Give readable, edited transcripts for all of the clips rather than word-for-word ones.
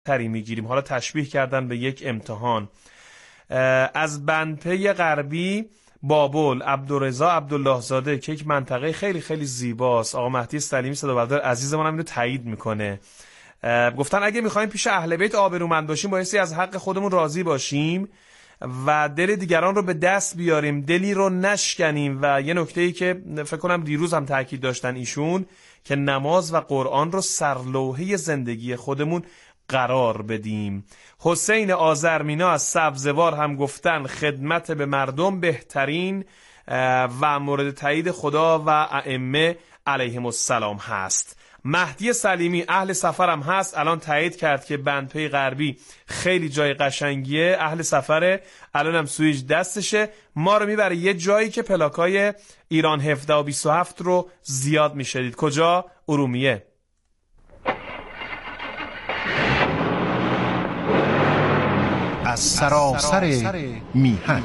تری میگیریم. حالا تشبیه کردن به یک امتحان. از بندپی غربی بابل، عبدالرضا عبدالله زاده که یک منطقه خیلی خیلی زیباست، آقا مهدی سلیمی صدابردار عزیزمون هم اینو تایید میکنه. گفتن اگه میخوایم پیش اهل بیت آبرومند باشیم بایستی از حق خودمون راضی باشیم و دل دیگران رو به دست بیاریم، دلی رو نشکنیم. و یه نکته‌ای که فکر کنم دیروز هم تاکید داشتن ایشون که نماز و قرآن رو سرلوحه زندگی خودمون قرار بدیم. حسین آذرمینا از سبزوار هم گفتن خدمت به مردم بهترین و مورد تایید خدا و ائمه علیهم السلام هست. مهدی سلیمی اهل سفرم هست، الان تایید کرد که بندپی غربی خیلی جای قشنگیه، اهل سفره، الان هم سویج دستشه، ما رو میبره یه جایی که پلاکای ایران 1727 رو زیاد میشدید. کجا؟ ارومیه. از سراسر میهن.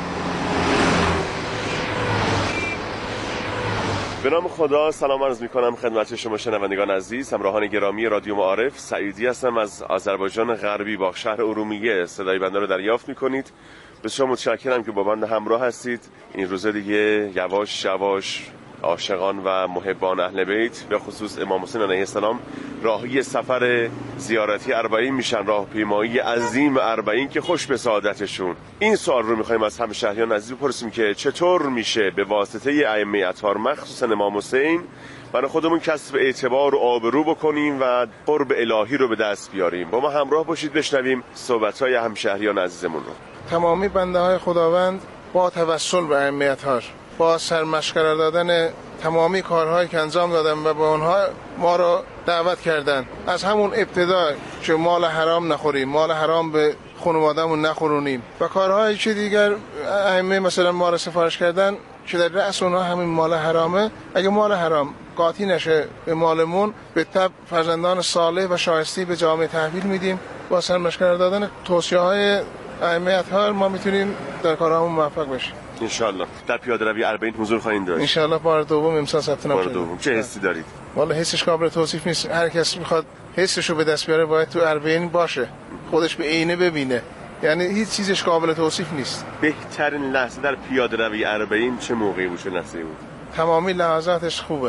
به نام خدا سلام عرض میکنم خدمت شما شنوندگان عزیز، همراهان گرامی رادیو معارف. سعیدی هستم از آذربایجان غربی با شهر ارومیه. صدای بنده رو دریافت میکنید. بسیار متشکرم که با بنده همراه هستید. این روزه دیگه یواش یواش عاشقان و محبان اهل بیت به خصوص امام حسین علیه السلام راهی سفر زیارتی اربعین میشن، راهپیمایی عظیم اربعین که خوش به سعادتشون. این سوال رو میخوایم از همشهریان عزیز بپرسیم که چطور میشه به واسطه ائمه اطهار مخصوصا امام حسین برای خودمون کسب اعتبار و آبرو بکنیم و قرب الهی رو به دست بیاریم. با ما همراه باشید بشنویم صحبت‌های همشهریان عزیزمون رو. تمامی بنده‌های خداوند با توسل به ائمه اطهار، با سرمشق قرار دادن تمامی کارهایی که انجام دادن و به اونها ما رو دعوت کردن، از همون ابتدا که مال حرام نخوریم، مال حرام به خانواده‌مون نخورونیم و کارهایی که دیگر ائمه مثلا ما رو سفارش کردن که در رأس اونها همین مال حرامه. اگه مال حرام قاطی نشه به مالمون، به تبع فرزندان صالح و شایسته به جامعه تحویل میدیم. با سرمشق قرار دادن توصیه‌های ائمه اطهار ما میتونیم در کارهامون موفق بشیم ان شاء الله. در پیاده روی اربعین حضور خواهید داشت ان شاء الله. بار دوم امسال ثبت نام شده. چه حسی دارید؟ والا حسش قابل توصیف نیست. هر کس میخواد حسشو به دست بیاره باید تو اربعین باشه، خودش به عینه ببینه، یعنی هیچ چیزش قابل توصیف نیست. بهترین لحظه در پیاده روی اربعین چه موقعی بود؟ چه لحظه‌ای بود؟ تمامی لحظاتش خوبه.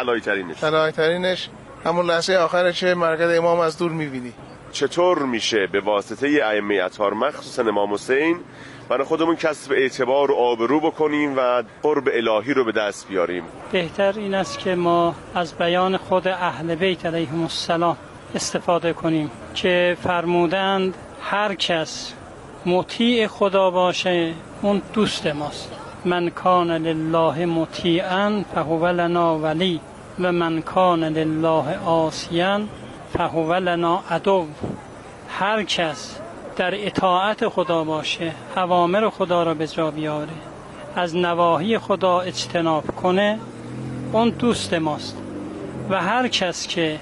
طلایی ترینش همون لحظه آخره که مرقد امام از دور میبینی. چطور میشه به واسطه ائمه اطهار مخصوصا امام حسین برای خودمون کسب اعتبار و آبرو بکنیم و قرب الهی رو به دست بیاریم؟ بهتر این است که ما از بیان خود اهل بیت علیهم السلام استفاده کنیم که فرمودند هر کس مطیع خدا باشه اون دوست ماست. من کان لله مطیعا فهو لنا ولی و من کان لله عاصیا فهو لنا عدو. هر کس در اطاعت خدا باشه، اوامر خدا را به جا بیاره، از نواهی خدا اجتناب کنه، اون دوست ماست. و هر کس که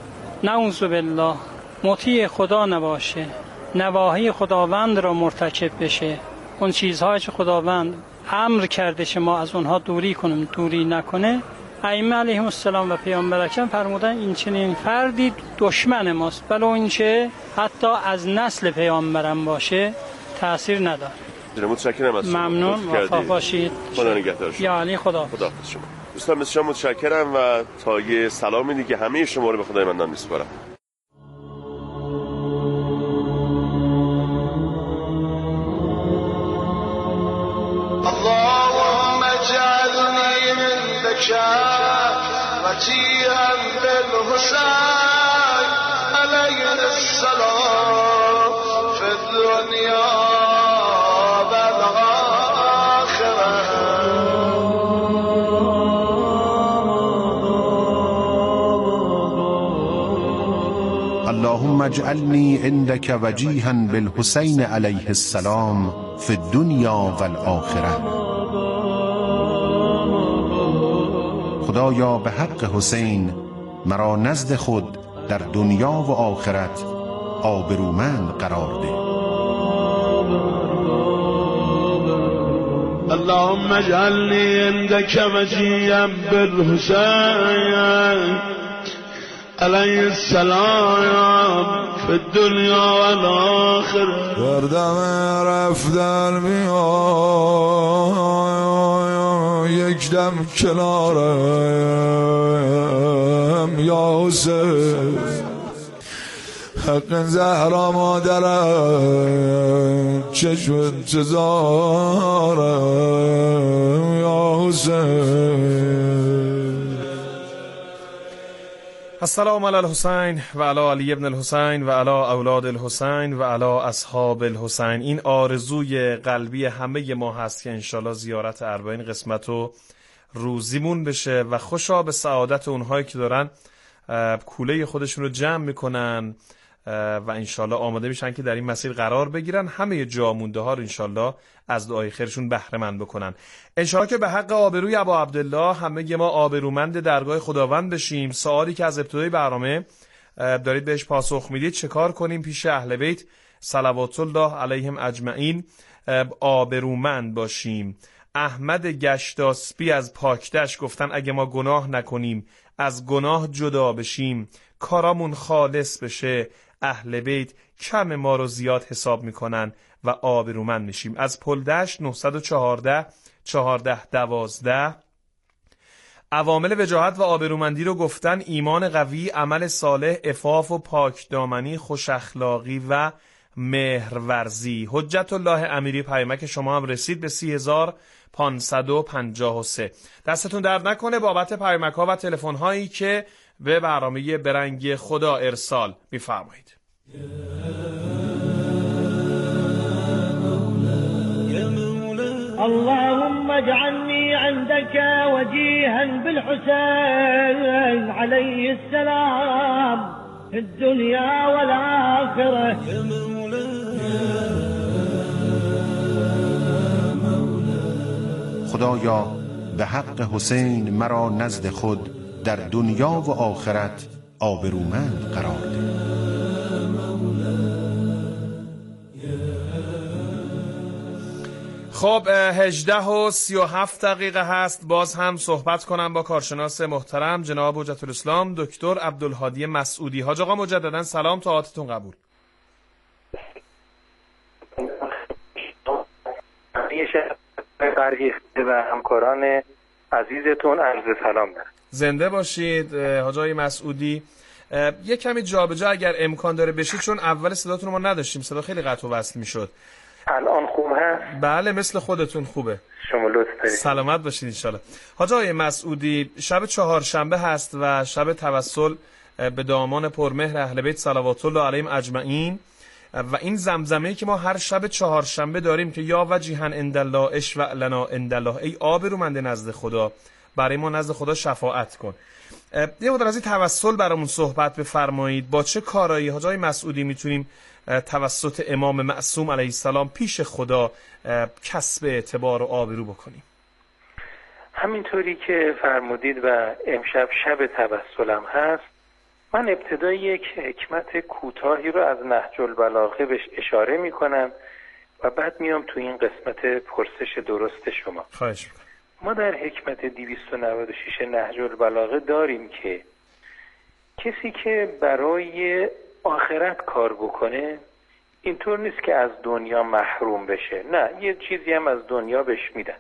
نعوذ بالله مطیع خدا نباشه، نواهی خداوند را مرتکب بشه، اون چیزهایی که خداوند امر کرده که ما از اونها دوری کنیم دوری نکنه، ائمه علیهم السلام و پیامبر اکرم فرمودن این چنین فردی دشمن ماست، ولو اینکه حتی از نسل پیامبرم باشه تأثیر نداره. متشکرم از شما. ممنون، موفق باشید. خدا نگهدار شما. یا علی خدا. خدا حافظ شما. دوستان بسیار متشکرم و تا یه سلامی دیگه همه شما رو به خدای منان میسپارم. اللهم اجعلني عندك وجيها بالحسين عليه السلام في الدنيا والآخرة. اللهم اجعلني عندك وجيها بالحسين عليه السلام في الدنيا والآخرة. خدایا به حق حسین مرا نزد خود در دنیا و آخرت آبرومند قرار ده. اللهم اجعلني عندك وجيا بالحسين علیه السلام فی الدنیا و الاخره. دردم رفتن میاد یک دم کنارم یا حسین، حق زهرا مادرم چشم انتظارم یا حسین. السلام علی الحسین و علی علی ابن الحسین و علی اولاد الحسین و علی اصحاب الحسین. این آرزوی قلبی همه ما هست که انشالله زیارت اربعین قسمت و روزیمون بشه و خوشا به سعادت اونهایی که دارن کوله خودشون رو جمع میکنن و انشالله آماده میشن که در این مسیر قرار بگیرن. همه جا مونده ها رو انشالله از دعای خیرشون بهره مند بکنن. انشالله که به حق آبروی ابا عبدالله همه ما آبرومند درگاه خداوند بشیم. سوالی که از ابتدای برنامه دارید بهش پاسخ میدید، چه کار کنیم پیش اهل بیت صلوات الله علیهم اجمعین آبرومند باشیم. احمد گشتاسپی از پاکدشت گفتن اگه ما گناه نکنیم، از گناه جدا بشیم، کارامون خالص بشه، اهل بیت کم ما رو زیاد حساب میکنن و آبرومند میشیم. از پلدشت 914 1412 عوامل وجاهت و آبرومندی رو گفتن: ایمان قوی، عمل صالح، عفاف و پاک دامنی، خوش اخلاقی و مهرورزی. حجت الله امیری پیامک شما هم رسید به 3553. دستتون درد نکنه بابت پیامک ها و تلفن هایی که به برنامه برنگ خدا ارسال می‌فرمایید. اللهم اجعلني عندك وجيها بالحسين عليه السلام في الدنيا والآخرة. خدایا به حق حسین مرا نزد خود در دنیا و آخرت آبرومند قرار ده. خب 18:37 هست. باز هم صحبت کنم با کارشناس محترم جناب حجت الاسلام دکتر عبدالهادی مسعودی. حاج آقا مجددا سلام، طاعتتون قبول. برگیخته و همکاران عزیزتون عرض سلام دارم. زنده باشید حاج آقای مسعودی. یه کمی جابجا اگر امکان داره بشید، چون اول صداتون رو ما نداشتیم، صدا خیلی قطع و وصل میشد. الان خوب هست؟ بله مثل خودتون خوبه. شما لطف دارید. سلامت باشید انشالله. حاج آقای مسعودی، شب چهارشنبه هست و شب توسل به دامان پرمهر اهل بیت صلوات الله علیهم اجمعین و این زمزمه‌ای که ما هر شب چهارشنبه داریم که یا وجیها عند الله اشفع لنا عند الله، ای آبرومند نزد خدا برای ما نزد خدا شفاعت کن. یه مقدار از این توسل برامون صحبت بفرمایید. با چه کارایی حاج آقای مسعودی میتونیم توسط امام معصوم علیه السلام پیش خدا کسب اعتبار و آبرو بکنیم؟ همینطوری که فرمودید و امشب شب توسلم هست، من ابتدای یک حکمت کوتاهی رو از نهج البلاغه بهش اشاره میکنم و بعد میام تو این قسمت پرسش درست شما. خواهش میکنم. ما در حکمت 296 نهج البلاغه داریم که کسی که برای آخرت کار بکنه اینطور نیست که از دنیا محروم بشه، نه، یه چیزی هم از دنیا بهش میدن،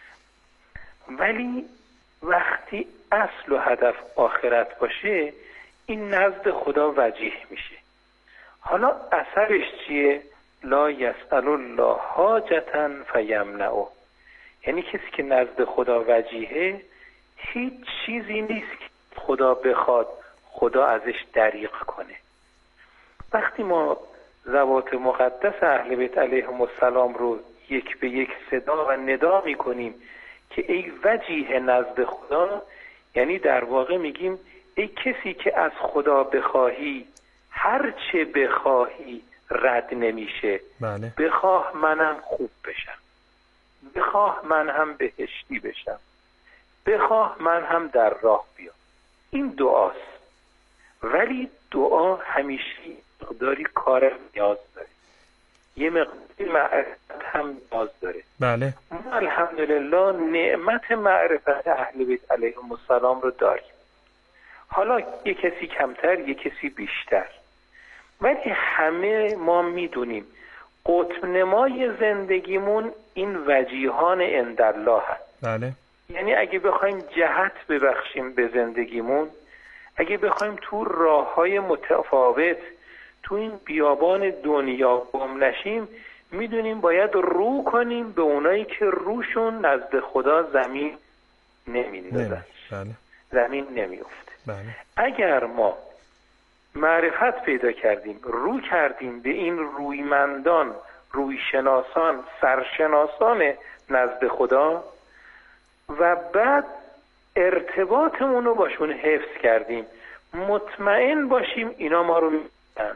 ولی وقتی اصل و هدف آخرت باشه این نزد خدا وجیه میشه. حالا اثرش چیه؟ لا یسأل الله حاجتا فیمنعه، یعنی کسی که نزد خدا وجیهه هیچ چیزی نیست که خدا بخواد خدا ازش دریغ کنه. وقتی ما ذوات مقدس اهل بیت علیهم السلام رو یک به یک صدا و ندا میکنیم که ای وجیه نزد خدا، یعنی در واقع میگیم ای کسی که از خدا بخواهی هر چه بخواهی رد نمیشه. بله. بخواه منم خوب بشم، بخواه من هم بهشتی بشم، بخواه من هم در راه بیام. این دعاست، ولی دعا همیشه مقداری کار نیاز داره، یه مقداری معرفت هم نیاز داره. بله. ما الحمدلله نعمت معرفت اهل بیت علیهم السلام رو داریم. حالا یک کسی کمتر، یک کسی بیشتر، ولی همه ما میدونیم قطب نمای زندگیمون این وجیهان عندالله هست. بله. یعنی اگه بخوایم جهت ببخشیم به زندگیمون، اگه بخوایم تو راه‌های متفاوت تو این بیابان دنیا گم نشیم، میدونیم باید رو کنیم به اونایی که روشون نزد خدا زمین نمیندازن. بله. زمین نمیفته. بله. اگر ما معرفت پیدا کردیم، رو کردیم به این رویمندان، رویشناسان، سرشناسان نزد خدا و بعد ارتباطمون رو باشون حفظ کردیم، مطمئن باشیم اینا ما رو میدن.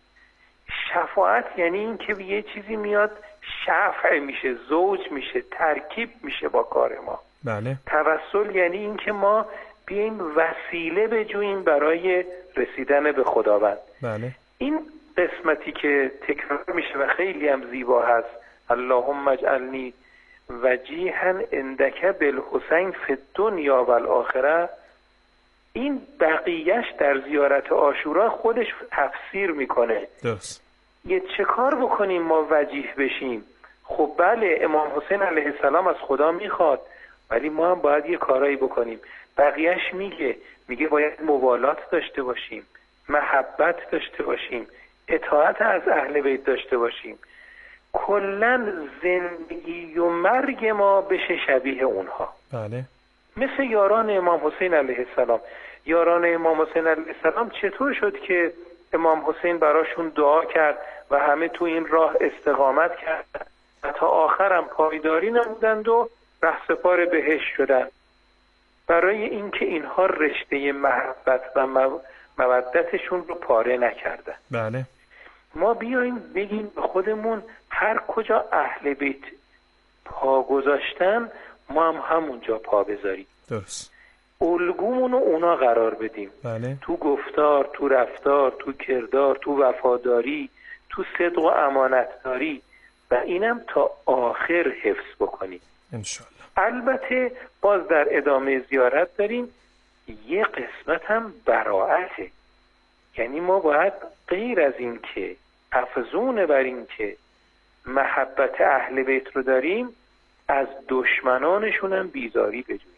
شفاعت یعنی این که یه چیزی میاد شفع میشه، زوج میشه، ترکیب میشه با کار ما. بله. توسل یعنی این که ما بیایم وسیله بجوییم برای رسیدن به خداوند. بله. این قسمتی که تکرار میشه و خیلی هم زیبا هست، اللهم اجعلنی وجیها عندک بالحسین فی الدنیا و الاخره، این بقیهش در زیارت عاشورا خودش تفسیر میکنه. درست. یه چه کار بکنیم ما وجیه بشیم؟ خب بله، امام حسین علیه السلام از خدا میخواد، ولی ما هم باید یه کارایی بکنیم. بقیهش میگه باید موالات داشته باشیم، محبت داشته باشیم، اطاعت از اهل بیت داشته باشیم، کلن زندگی و مرگ ما بشه شبیه اونها. بله. مثل یاران امام حسین علیه السلام. یاران امام حسین علیه السلام چطور شد که امام حسین براشون دعا کرد و همه تو این راه استقامت کرد و تا آخرم پایداری نمودند و رهسپار بهشت شدند؟ برای اینکه اینها رشته محبت و مودتشون رو پاره نکردن. بله. ما بیاییم بگیم به خودمون هر کجا اهل بیت پا گذاشتن ما هم همونجا پا بذاریم. درست. الگومون رو اونا قرار بدیم. بله. تو گفتار، تو رفتار، تو کردار، تو وفاداری، تو صدق و امانتداری، و اینم تا آخر حفظ بکنیم انشالله. البته باز در ادامه زیارت داریم یه قسمت هم براعته، یعنی ما باید غیر از این که افزون بر این که محبت اهل بیت رو داریم، از دشمنانشون هم بیزاری بجوییم.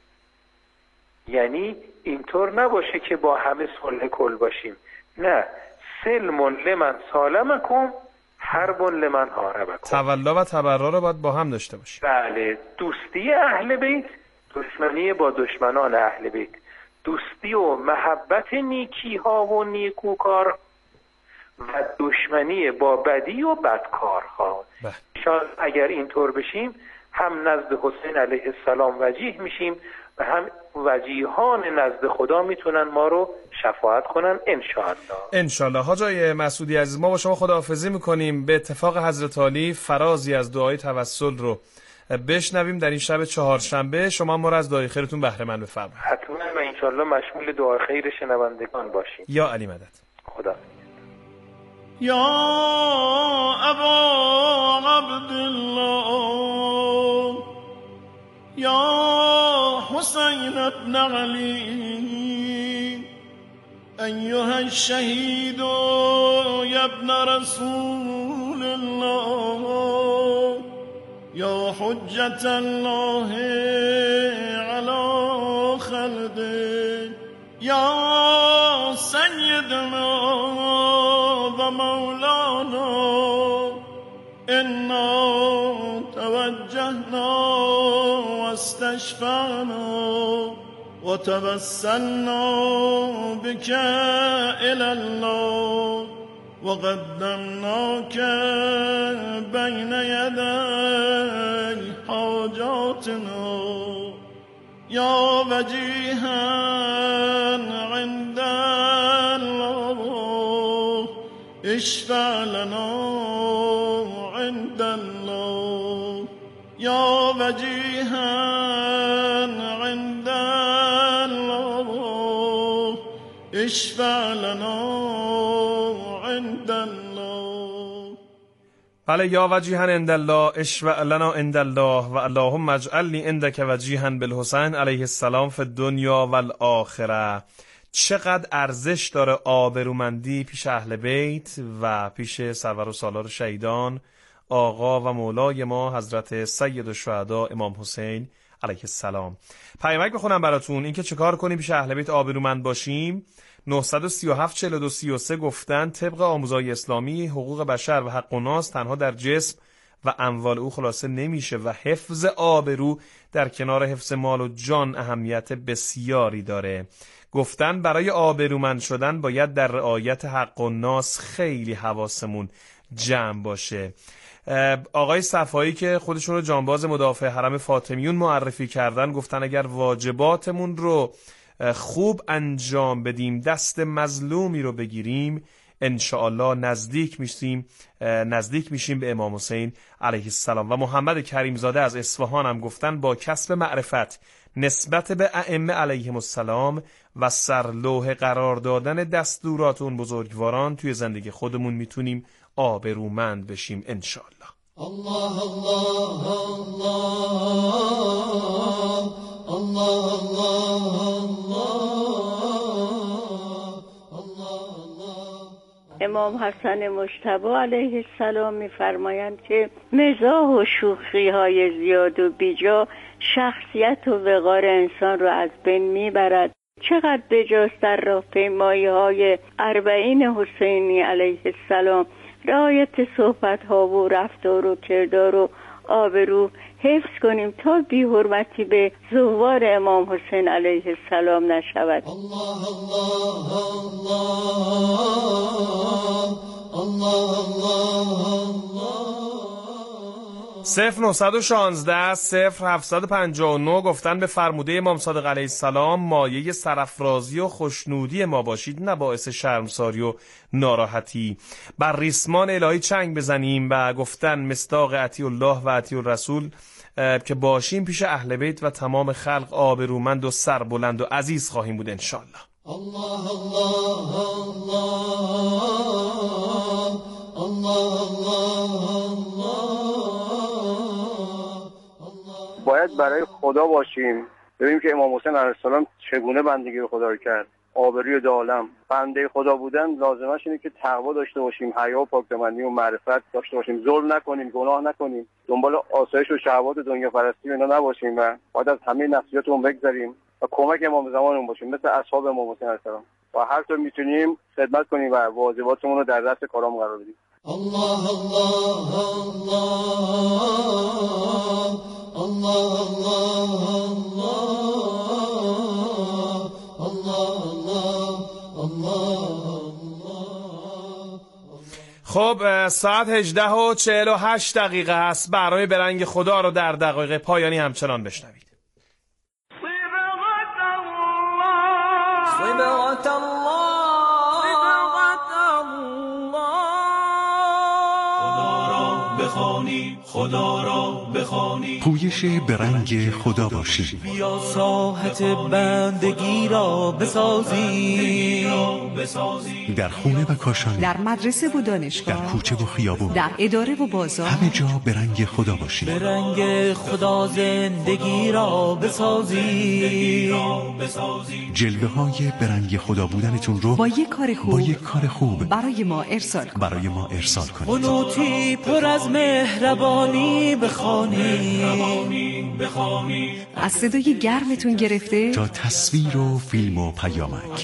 یعنی اینطور نباشه که با همه صلح کل باشیم، نه، سلم لمن سالمکم حرب لمن حاربکم. تولا و تبرا رو باید با هم داشته باشیم. بله، دوستی اهل بیت، دشمنی با دشمنان اهل بیت، دوستی و محبت نیکی ها و نیکوکار و دشمنی با بدی و بدکارها. شاید اگر اینطور بشیم هم نزد حسین علیه السلام وجیه میشیم و هم وجیهان نزد خدا میتونن ما رو شفاعت کنن انشاءالله. انشاءالله. حاج آقای مسعودی عزیز، ما با شما خداحافظی میکنیم. به اتفاق حضرت عالی فرازی از دعای توسل رو بشنویم در این شب چهارشنبه. شما ما رو از دعای خیرتون بهره مند بفرمایید. حتما و انشاءالله مشمول دعای خیر شنوندگان باشیم. یا علی مدد. خدا. یا ابا عبدالله یا حسین ابن علی ایها الشهید یا ابن رسول الله یا حجت الله علی خلقه یا سیدنا و مولانا انا توجهنا واستشفعنا وتوسلنا بك إلى الله وقدمناك بين يدي حاجاتنا يا وجيها عند الله اشفع لنا عند الله يا وجيها عند الله اشفع لنا عند الله. بله، یا وجیها عند الله اشفع لنا عند الله و اللهم اجعلنی عندک وجیها بالحسین علیه السلام فی الدنیا و الاخره. چقدر ارزش داره آبرومندی پیش اهل بیت و پیش سرور و سالار شهیدان آقا و مولای ما حضرت سید الشهدا امام حسین علیه السلام. پیامک بخونم براتون، این که چه کار کنیم پیش اهل بیت آبرومند باشیم. 937 42 33 گفتن طبق آموزهای اسلامی حقوق بشر و حق الناس تنها در جسم و اموال او خلاصه نمیشه و حفظ آبرو در کنار حفظ مال و جان اهمیت بسیاری داره. گفتن برای آبرومند شدن باید در رعایت حق الناس خیلی حواسمون جمع باشه. آقای صفایی که خودشون رو جانباز مدافع حرم فاطمیون معرفی کردن گفتن اگر واجباتمون رو خوب انجام بدیم، دست مظلومی رو بگیریم، انشاءالله نزدیک میشیم به امام حسین علیه السلام. و محمد کریمزاده از اصفهان هم گفتن با کسب معرفت نسبت به ائمه علیهم السلام و سرلوح قرار دادن دستورات اون بزرگواران توی زندگی خودمون میتونیم آبرومند بشیم انشاءالله. الله الله الله الله الله. امام حسن مجتبی علیه السلام می‌فرمایند که مزاح و شوخی‌های زیاد و بیجا شخصیت و وقار انسان را از بین میبرد. چقدر بجاست در راهپیمایی‌های اربعین حسینی علیه السلام رعایت صحبت‌ها و رفتار و کردار و آبرو حفظ کنیم تا بی حرمتی به زوار امام حسین علیه السلام نشود. الله الله الله الله. 0916 0759 گفتن به فرموده امام صادق علیه السلام مایه سرافرازی و خوشنودی ما باشید، نه باعث شرمساری و ناراحتی. بر ریسمان الهی چنگ بزنیم و گفتن مصداق اطیع الله و اطیع الرسول که باشیم پیش اهل بیت و تمام خلق آبرومند و سربلند و عزیز خواهیم بود انشالله. الله الله الله الله. باید برای خدا باشیم، ببینیم که امام حسین علیه السلام چگونه بندگی خدا رو کرد. آبروی دو عالم بنده خدا بودن لازمش اینه که تقوا داشته باشیم، حیا و پاکدامنی و معرفت داشته باشیم، ظلم نکنیم، گناه نکنیم، دنبال آسایش و شهوات دنیا پرستی اینا نباشیم و باید از همه نفسیاتمون بگذریم و کمک امام زمانمون باشیم مثل اصحاب امام حسین علیه السلام و هر طور میتونیم خدمت کنیم و واجباتمون رو در دست کارام قرار بدیم. الله الله الله الله الله. خب ساعت 18:48 هست. برنامه برنگ خدا رو در دقایق پایانی همچنان بشنوید. صبغت الله خدا را بخوانی، پویش برنگ خدا باشی. بیا ساحت بندگی را بسازی، در خونه و کاشانه، در مدرسه و دانشگاه، در کوچه و خیابون، در اداره و بازار، همه جا برنگ خدا باشی. برنگ خدا زندگی را بسازی. جلوه های برنگ خدا بودنتون رو با یک کار خوب برای ما ارسال کنید. قنوتی پر از مهربانی بخوانی، از صدای گرمتون گرفته تا تصویر و فیلم و پیامک.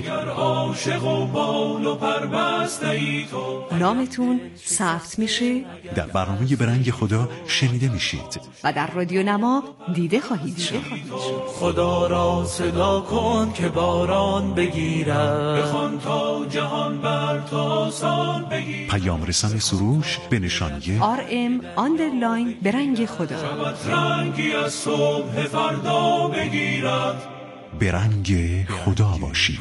نامتون ثبت میشه، در برنامه برنگ خدا شنیده میشید و در رادیو نما دیده خواهید شد. خدا را صدا کن که باران بگیرد، بخوان تا جهان بر تو آسان بگیرد. پیام رسان سروش به نشانی RM_ برنگ خدا. رنگی از صبح فردا بگیرد. برنگ خدا باشی.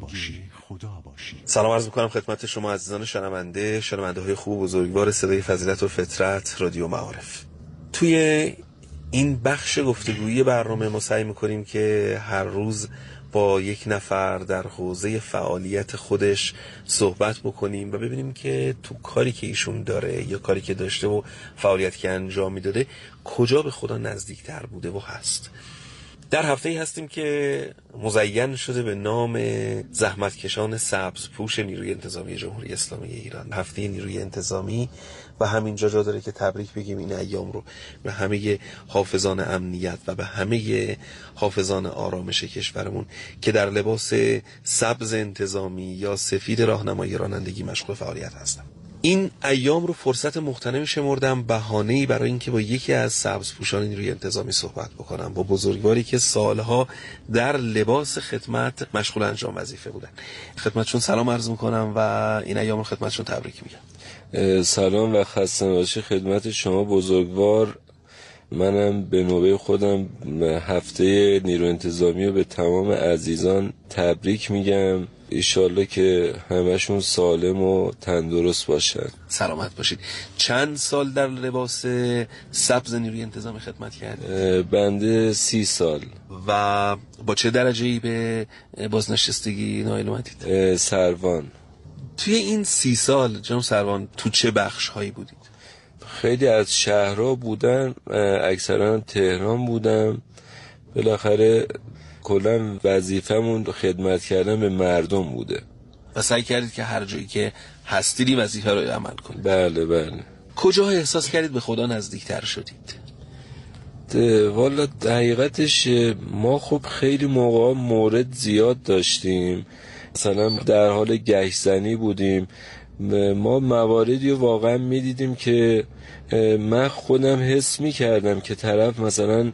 سلام عرض میکنم خدمت شما عزیزان شنونده های خوب بزرگوار صدای فضیلت و فطرت رادیو معارف. توی این بخش گفتگویی برنامه ما سعی میکنیم که هر روز با یک نفر در حوزه فعالیت خودش صحبت بکنیم و ببینیم که تو کاری که ایشون داره یا کاری که داشته و فعالیت که انجام میداده کجا به خدا نزدیکتر بوده و هست. در هفته‌ای هستیم که مزین شده به نام زحمتکشان سبزپوش نیروی انتظامی جمهوری اسلامی ایران. هفته نیروی انتظامی و همینجا جا داره که تبریک بگیم این ایام رو به همه حافظان امنیت و به همه حافظان آرامش کشورمون که در لباس سبز انتظامی یا سفید راهنمایی رانندگی مشغول فعالیت هستن. این ایام رو فرصت مغتنمی شمردم، بهانه‌ای برای اینکه با یکی از سبزپوشان نیروی انتظامی صحبت بکنم، با بزرگواری که سالها در لباس خدمت مشغول انجام وظیفه بودن. خدمتشون سلام عرض میکنم و این ایام رو خدمتشون تبریک میگم. سلام و خسته نباشید خدمت شما بزرگوار. منم به نوبه خودم هفته نیروی انتظامی رو به تمام عزیزان تبریک میگم. ایشالله که همشون سالم و تندرست باشن. سلامت باشید. چند سال در لباس سبز نیروی انتظامی خدمت کردید؟ بنده 30 سال. و با چه درجه‌ای به بازنشستگی نائل اومدید؟ سروان. توی این 30 سال جناب سروان تو چه بخش هایی بودید؟ خیلی از شهرها بودن، اکثرا تهران بودم. بالاخره کلا وظیفمون خدمت کردن به مردم بوده و سعی کردید که هر جایی که هستیدی وظیفه رو عمل کنید. بله بله. کجا احساس کردید به خدا نزدیکتر شدید؟ والا حقیقتش ما خب خیلی موقع مورد زیاد داشتیم، مثلا در حال گشتزنی بودیم، ما مواردی واقعا میدیدیم که من خودم حس میکردم که طرف مثلا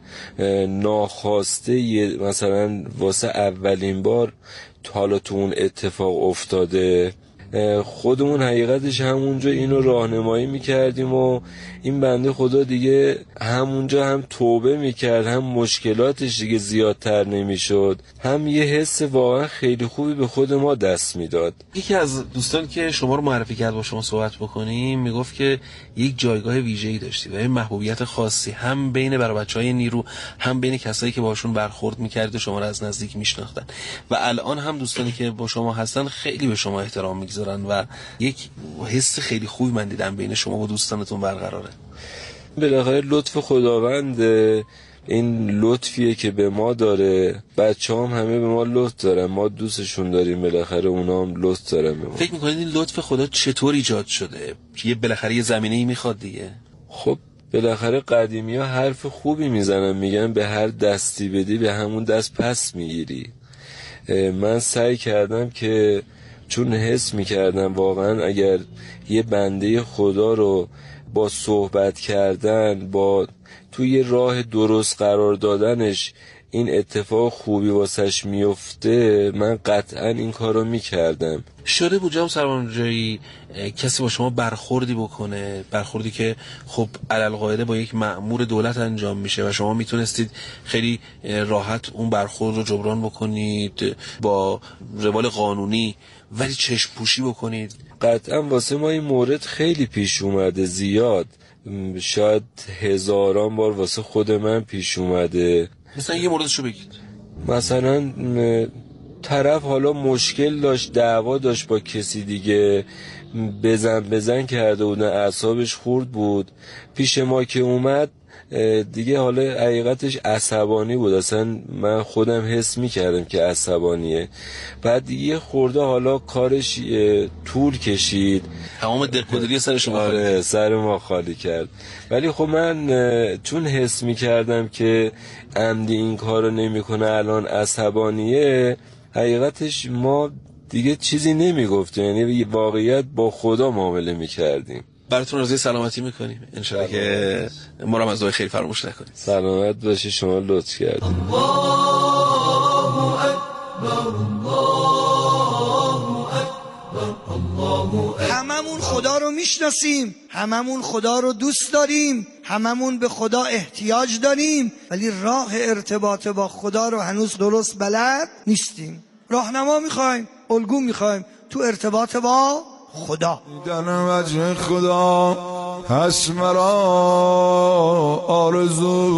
ناخواسته مثلا واسه اولین بار حالا تو اون اتفاق افتاده. خودمون حقیقتش همونجا اینو راهنمایی میکردیم و این بنده خدا دیگه همونجا هم توبه میکرد، هم مشکلاتش دیگه زیادتر نمیشد، هم یه حس واقعا خیلی خوبی به خود ما دست میداد. یکی از دوستان که شما رو معرفی کرد با شما صحبت بکنیم میگفت که یک جایگاه ویژه‌ای داشتی و یه محبوبیت خاصی هم بین برای بچهای نیرو، هم بین کسایی که باشون برخورد میکرد و شما رو از نزدیک میشناختن و الان هم دوستانی که با شما هستن خیلی به شما احترام میگذارن و یک حس خیلی خوبی من دیدم بین شما و دوستانتون برقراره. بالاخره لطف خداوند، این لطفیه که به ما داره. بچه‌هام همه به ما لطف دارن، ما دوستشون داریم، بالاخره اونا هم لطف دارن به ما. فکر می‌کنید این لطف خدا چطور ایجاد شده؟ یه بالاخره یه زمینه‌ای میخواد دیگه. خب بالاخره قدیمی‌ها حرف خوبی میزنن، میگن به هر دستی بدی به همون دست پس میگیری. من سعی کردم که چون حس میکردم واقعا اگر یه بنده خدا رو با صحبت کردن، با توی راه درست قرار دادنش این اتفاق خوبی واسش میفته، من قطعا این کار رو میکردم. شده بود جناب سروان جایی کسی با شما برخوردی بکنه، برخوردی که خب علالقاعده با یک مأمور دولت انجام میشه و شما میتونستید خیلی راحت اون برخورد رو جبران بکنید با روال قانونی ولی چشم پوشی بکنید؟ قطعا واسه ما این مورد خیلی پیش اومده، زیاد، شاید هزاران بار واسه خود من پیش اومده. مثلا یه موردشو بگید. مثلا طرف حالا مشکل داشت، دعوا داشت با کسی دیگه، بزن کرده بود، اعصابش خورد بود، پیش ما که اومد دیگه حالا حقیقتش عصبانی بود، اصلا من خودم حس میکردم که عصبانیه. بعد دیگه خورده حالا کارش طول کشید، تمام دلپدری سر شما آره سر ما خالی کرد. ولی خب من چون حس میکردم که عمدی این کارو نمیکنه، الان عصبانیه، حقیقتش ما دیگه چیزی نمیگفتیم، یعنی واقعیت با خدا معامله میکردیم. براتون آرزوی سلامتی میکنیم، انشالله که ما رو از دعای خیر فراموش نکنید. سلامت باشی، شما لطف کردید. الله اکبر الله اکبر الله اکبر. هممون خدا رو میشناسیم، هممون خدا رو دوست داریم، هممون به خدا احتیاج داریم، ولی راه ارتباط با خدا رو هنوز درست بلد نیستیم. راهنما میخوایم، الگو میخوایم تو ارتباط با خدا. در وجه خدا هست مرا آرزو،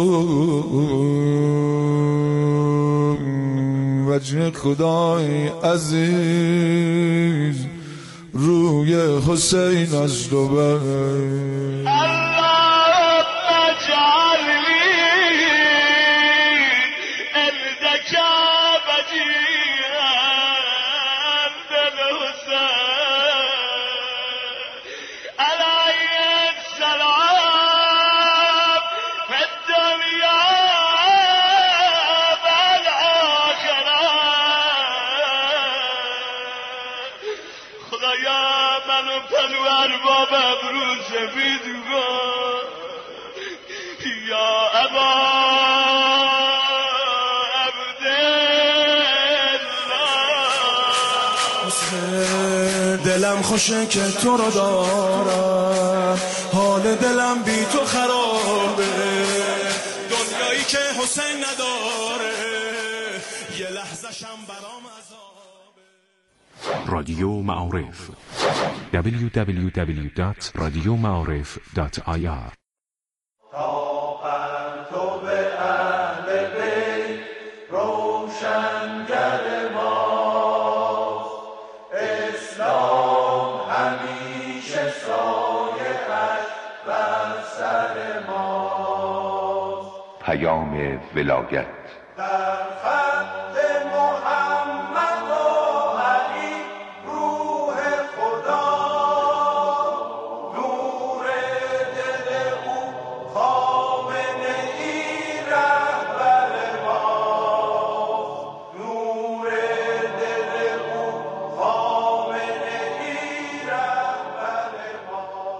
وجه خدای عزیز روی حسین از دوبر. اللهم اجعلني ابرو سفید کن یا ابا عبدالله. دلم خوشه که تو رو دارم، حال دلم بی تو خرابه، دنیایی که حسین نداره یه لحظه شم برام عذابه. رادیو معارف www.radiomaarif.ir پیام ولایت در خط محمد و علی روح خدا، نور دل او خامنه ای رهبر ما، نور دل او خامنه ای رهبر ما.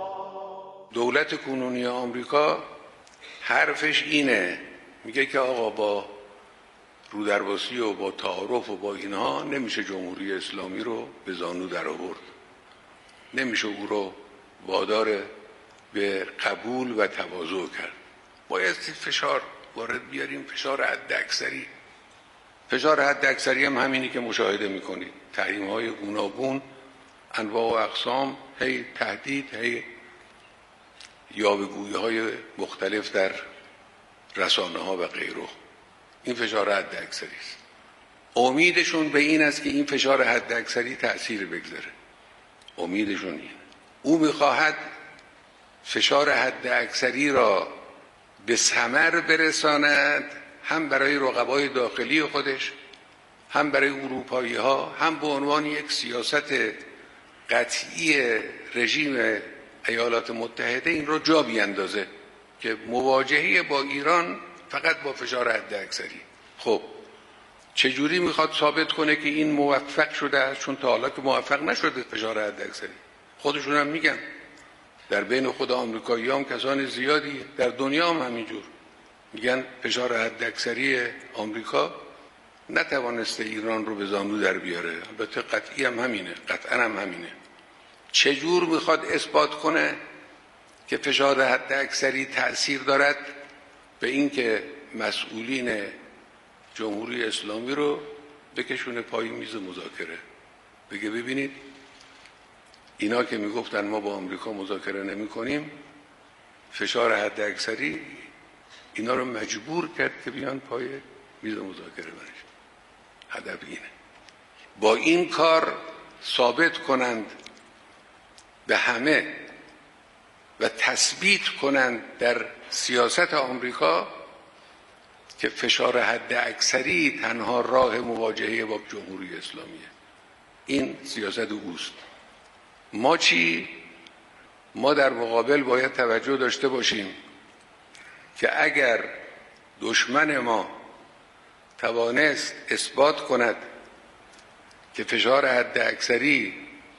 دولت کنونی آمریکا حرفش اینه، میگه که آقا با رودرباسی و با تعارف و با اینها نمیشه جمهوری اسلامی رو به زانو در آورد، نمیشه او رو وادار به قبول و تواضع کرد، باید فشار وارد بیاریم، فشار حداکثری. فشار حداکثری هم همینی که مشاهده میکنید، تحریم‌های گوناگون، انواع و اقسام، هی تهدید، هی یاوه‌گویی‌های مختلف در رسانه‌ها و غیره. این فشار حداکثری است. امیدشون به این است که این فشار حداکثری تأثیر بگذاره. امیدشون این. او می‌خواهد فشار حداکثری را به ثمر برساند، هم برای رقبای داخلی خودش، هم برای اروپایی‌ها، هم به عنوان یک سیاست قطعی رژیم ایالات متحده این رو جا بیندازه که مواجهه با ایران فقط با فشار حداکثری. خب چجوری میخواد ثابت کنه که این موفق شده است؟ چون تا حالا که موفق نشده فشار حداکثری. خودشون هم میگن، در بین خود آمریکایی‌ها هم کسان زیادی، در دنیا هم همینجور میگن فشار حداکثری آمریکا نتوانسته ایران رو به زانو در بیاره. البته قطعی هم همینه، قطعا هم همینه. چجور میخواد اثبات کنه که فشار حداکثری تأثیر دارد؟ به این که مسئولین جمهوری اسلامی رو بکشونه پای میز مذاکره، بگه ببینید اینا که میگفتن ما با آمریکا مذاکره نمی کنیم، فشار حداکثری اینا رو مجبور کرد که بیان پای میز مذاکره بنشن. هدف اینه. با این کار ثابت کنند به همه و تثبیت کنند در سیاست آمریکا که فشار حداکثری تنها راه مواجهه با جمهوری اسلامیه. این سیاست اوست. ما چی؟ ما در مقابل باید توجه داشته باشیم که اگر دشمن ما توانست اثبات کند که فشار حداکثری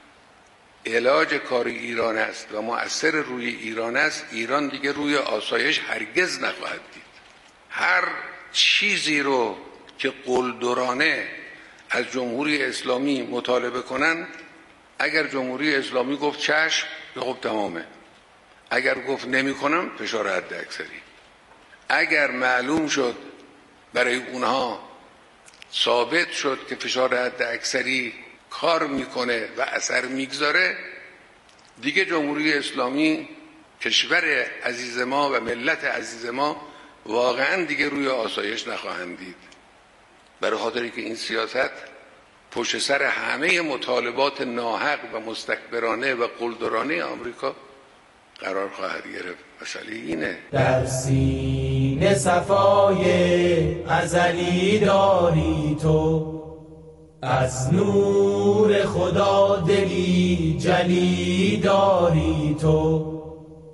علاج کار ایران است و مؤثر روی ایران است، ایران دیگه روی آسایش هرگز نخواهد دید. هر چیزی رو که قلدرانه از جمهوری اسلامی مطالبه کنن، اگر جمهوری اسلامی گفت چشم، خب تمامه. اگر گفت نمی کنم، فشار حداکثری. اگر معلوم شد برای اونها ثابت شد که فشار حداکثری کار میکنه و اثر میگذاره، دیگه جمهوری اسلامی، کشور عزیز ما و ملت عزیز ما واقعا دیگه روی آسایش نخواهند دید. برای خاطری که این سیاست پشت سر همه مطالبات ناحق و مستکبرانه و قلدرانه آمریکا قرار خواهد گرفت. مسئله اینه. در سینه صفای ازلی داری تو، از نور خدا دلی جلی داری تو،